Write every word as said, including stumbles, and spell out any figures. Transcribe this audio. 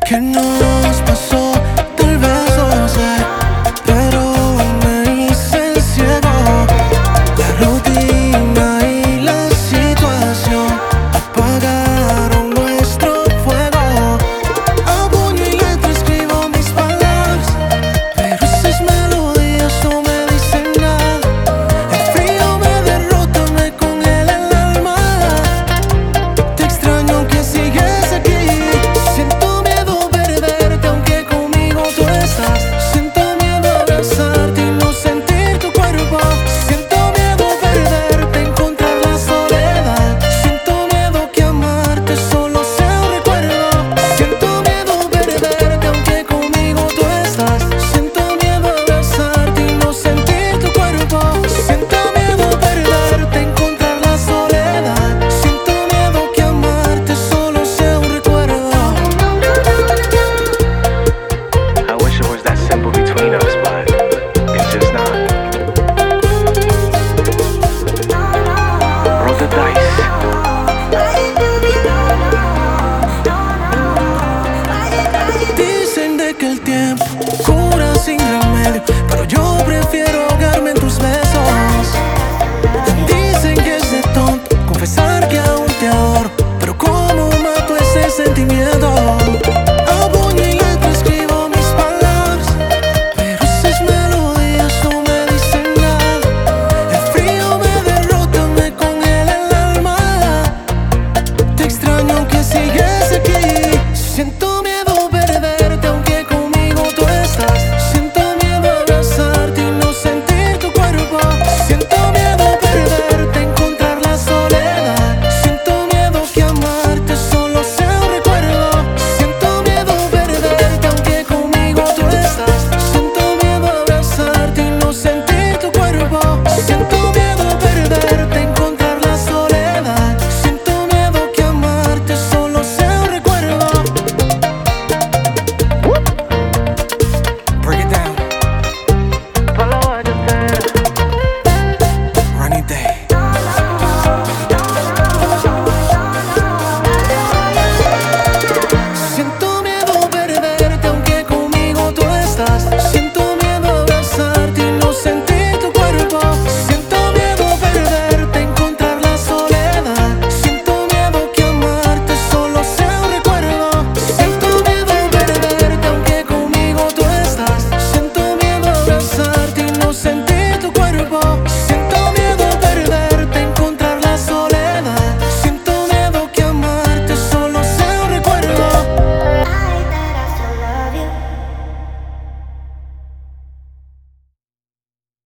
¿Qué nos pasó? Tal vez no sé, pero me hice el ciego. La rutina y la situación apagaron nuestro fuego. A puño y letra escribo mis palabras, pero esas melodías no me dicen nada. El frío me derrota, me congela el alma. Te extraño aunque sigues aquí. Siento miedo perderte aunque conmigo tú estás. Siento miedo abrazarte y no sentir tu cuerpo. Siento miedo perderte, encontrar la soledad. Siento miedo que amarte solo sea un recuerdo. Siento miedo perderte aunque conmigo tú estás. Siento miedo abrazarte y no sentir tu cuerpo. Siento miedo perderte, encontrar la soledad. Siento miedo que amarte solo sea un recuerdo. I wish it was that simple between us, but it's just not. Roll the dice. Dicen de que el tiempo cura sin remedio, pero yo prefiero ahogarme en tus besos. Dicen que es de tonto confesar que aún te adoro, pero ¿cómo mato ese sentimiento?